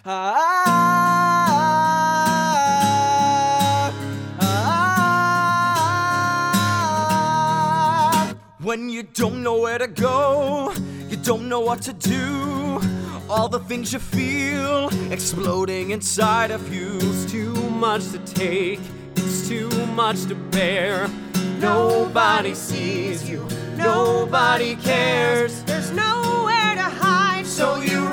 When you don't know where to go, you don't know what to do, all the things you feel exploding inside of you. It's too much to take, it's too much to bear. Nobody sees you, nobody cares. There's nowhere to hide, So you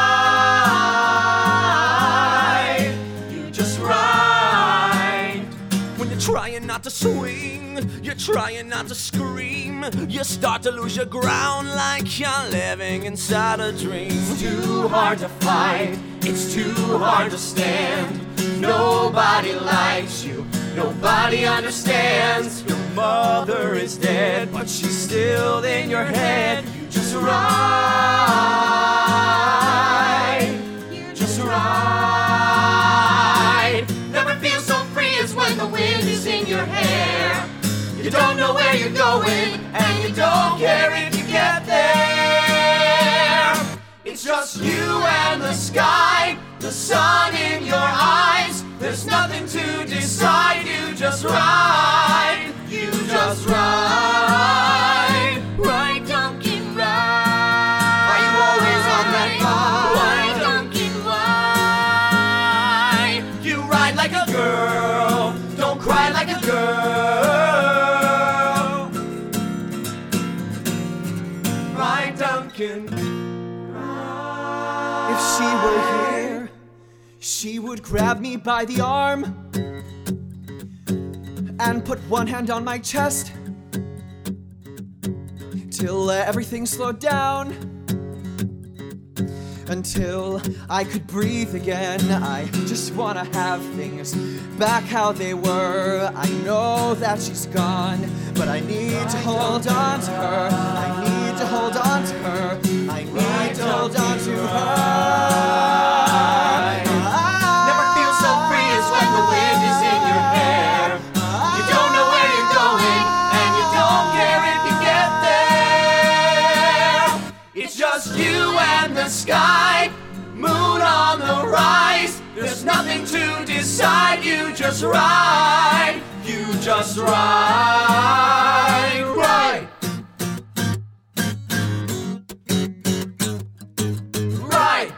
ride, you just ride. When you're trying not to swing, you're trying not to scream, you start to lose your ground like you're living inside a dream. It's too hard to fight, it's too hard to stand. Nobody likes you, nobody understands. Your mother is dead, but she's still in your head. You just ride, you just ride. Never feel so free as when the wind is in your hair. You don't know where you're going, and you don't care if you get there. It's just you and the sky, the sun in your eyes. There's nothing to decide, you just ride, you just ride. Ride, Duncan, ride. Are you always on that bike? Ride, Duncan, ride. You ride like a girl, don't cry like a girl. Ride, Duncan, ride. If she were here, she would grab me by the arm and put one hand on my chest till everything slowed down, until I could breathe again. I just wanna have things back how they were. I know that she's gone, but I need to hold on to her. I need to hold on to her. I need to hold on to her. Sky, moon on the rise. There's nothing to decide. You just ride. You just ride. Ride. Ride.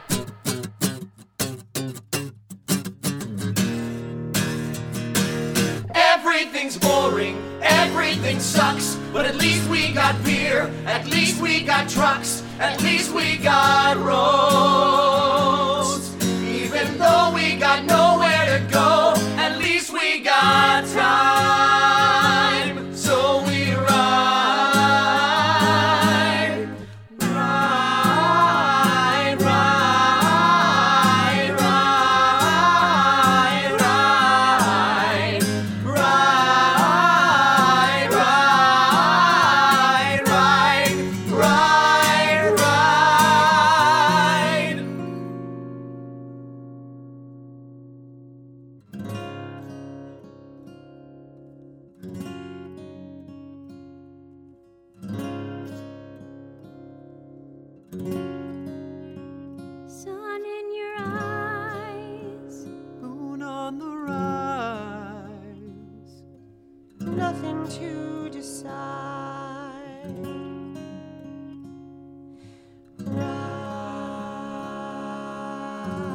Everything's boring. Everything sucks. But at least we got beer. At least we got trucks. At least we got roads. Even though we got nowhere to go, at least we got time. So we ride, ride, ride, ride, ride, ride, ride, ride, ride. sun in your eyes, Moon on the rise. nothing to decide. Ride.